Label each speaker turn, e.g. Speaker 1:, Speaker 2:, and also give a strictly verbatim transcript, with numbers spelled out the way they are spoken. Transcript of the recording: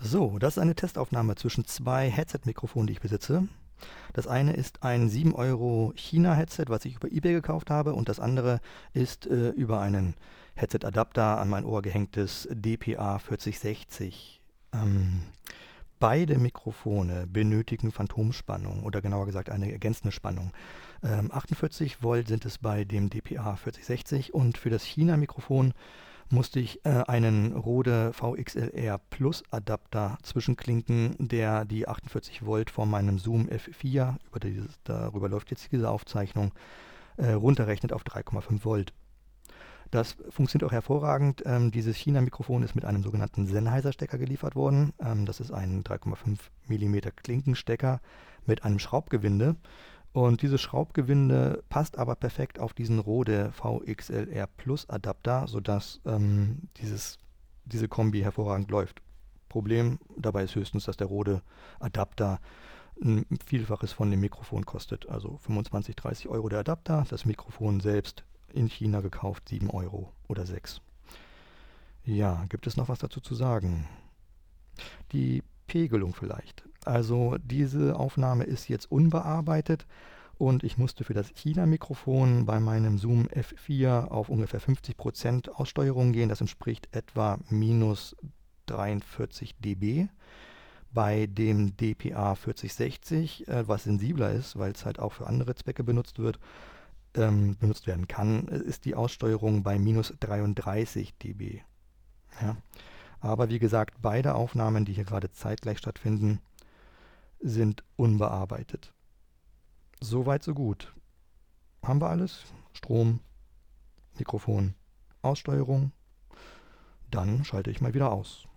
Speaker 1: So, das ist eine Testaufnahme zwischen zwei Headset-Mikrofonen, die ich besitze. Das eine ist ein sieben Euro China-Headset, was ich über eBay gekauft habe, und das andere ist äh, über einen Headset-Adapter an mein Ohr gehängtes D P A vierzig sechzig. Ähm, beide Mikrofone benötigen Phantomspannung oder genauer gesagt eine ergänzende Spannung. Ähm, achtundvierzig Volt sind es bei dem D P A vierzig sechzig und für das China-Mikrofon musste ich äh, einen Rode V X L R Plus Adapter zwischenklinken, der die achtundvierzig Volt von meinem Zoom F vier, über dieses, darüber läuft jetzt diese Aufzeichnung, äh, runterrechnet auf drei Komma fünf Volt. Das funktioniert auch hervorragend. Ähm, dieses China-Mikrofon ist mit einem sogenannten Sennheiser-Stecker geliefert worden. Ähm, das ist ein drei Komma fünf Millimeter Klinkenstecker mit einem Schraubgewinde. Und dieses Schraubgewinde passt aber perfekt auf diesen Rode V X L R Plus Adapter, sodass ähm, dieses, diese Kombi hervorragend läuft. Problem dabei ist höchstens, dass der Rode Adapter ein Vielfaches von dem Mikrofon kostet. Also fünfundzwanzig, dreißig Euro der Adapter, das Mikrofon selbst in China gekauft, sieben Euro oder sechs. Ja, gibt es noch was dazu zu sagen? Die Pegelung vielleicht. Also diese Aufnahme ist jetzt unbearbeitet und ich musste für das China-Mikrofon bei meinem Zoom F vier auf ungefähr fünfzig Prozent Aussteuerung gehen. Das entspricht etwa minus dreiundvierzig dB. Bei dem D P A vierzig sechzig, äh, was sensibler ist, weil es halt auch für andere Zwecke benutzt wird, ähm, benutzt werden kann, ist die Aussteuerung bei minus dreiunddreißig dB. Ja. Aber wie gesagt, beide Aufnahmen, die hier gerade zeitgleich stattfinden, sind unbearbeitet. Soweit, so gut. Haben wir alles? Strom, Mikrofon, Aussteuerung. Dann schalte ich mal wieder aus.